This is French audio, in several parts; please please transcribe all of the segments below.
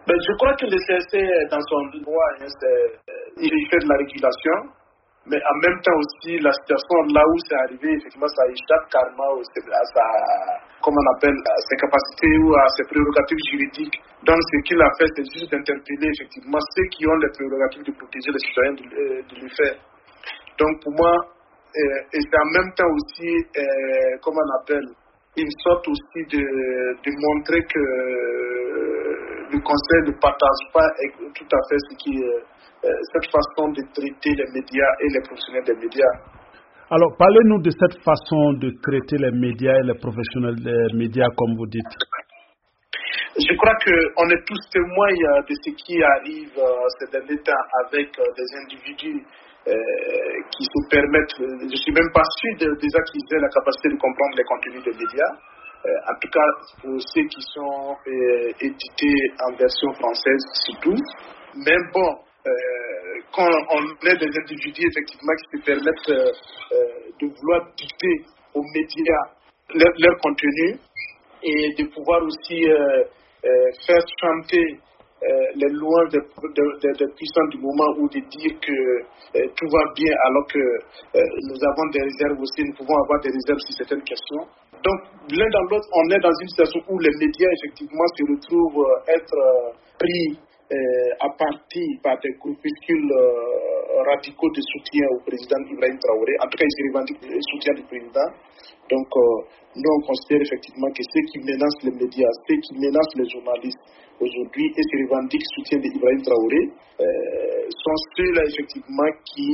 Ben, je crois que le CSC, dans son droit, il fait de la régulation, mais en même temps aussi, la situation là où c'est arrivé, effectivement, ça échappe carrément comme on appelle, à ses capacités ou à ses prérogatives juridiques. Donc, ce qu'il a fait, c'est juste d'interpeller, effectivement, ceux qui ont les prérogatives de protéger les citoyens de le faire. Donc, pour moi, et c'est en même temps aussi, comme on appelle, une sorte aussi de montrer que le Conseil ne partage pas tout à fait cette façon de traiter les médias et les professionnels des médias. Alors, parlez-nous de cette façon de traiter les médias et les professionnels des médias, comme vous dites. Je crois qu'on est tous témoins de ce qui arrive ces derniers temps avec des individus qui se permettent, je ne suis même pas sûr déjà qu'ils aient la capacité de comprendre les contenus des médias. En tout cas, pour ceux qui sont édités en version française surtout. Mais bon, quand on est des individus effectivement qui se permettent de vouloir dicter aux médias leur contenu et de pouvoir aussi faire chanter les louanges des puissants du moment ou de dire que tout va bien alors que nous avons des réserves aussi, nous pouvons avoir des réserves sur certaines questions. Donc, l'un dans l'autre, on est dans une situation où les médias, effectivement, se retrouvent être pris à partie par des groupuscules radicaux de soutien au président Ibrahim Traoré. En tout cas, ils se revendiquent le soutien du président. Donc, nous, on considère effectivement que ceux qui menacent les médias, ceux qui menacent les journalistes aujourd'hui et se revendiquent le soutien d'Ibrahim Traoré, sont ceux-là, effectivement,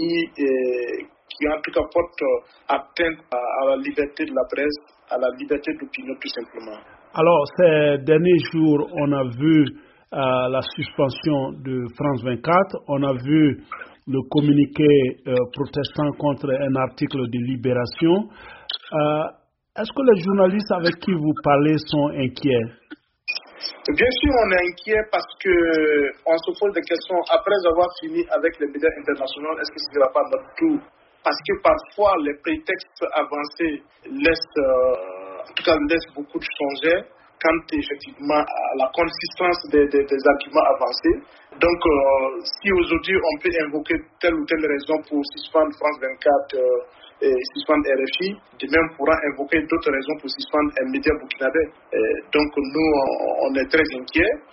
qui en tout cas portent atteinte à la liberté de la presse, à la liberté d'opinion, tout simplement. Alors, ces derniers jours, on a vu la suspension de France 24, on a vu le communiqué protestant contre un article de Libération. Est-ce que les journalistes avec qui vous parlez sont inquiets? Bien sûr, on est inquiet parce qu'on se pose des questions. Après avoir fini avec les médias internationaux, est-ce que ce ne sera pas notre tour? Parce que parfois, les prétextes avancés laissent beaucoup de changer quant effectivement à la consistance des arguments avancés. Donc, si aujourd'hui on peut invoquer telle ou telle raison pour suspendre France 24 et suspendre RFI, de même on pourra invoquer d'autres raisons pour suspendre un média burkinabé. Donc, nous, on est très inquiets.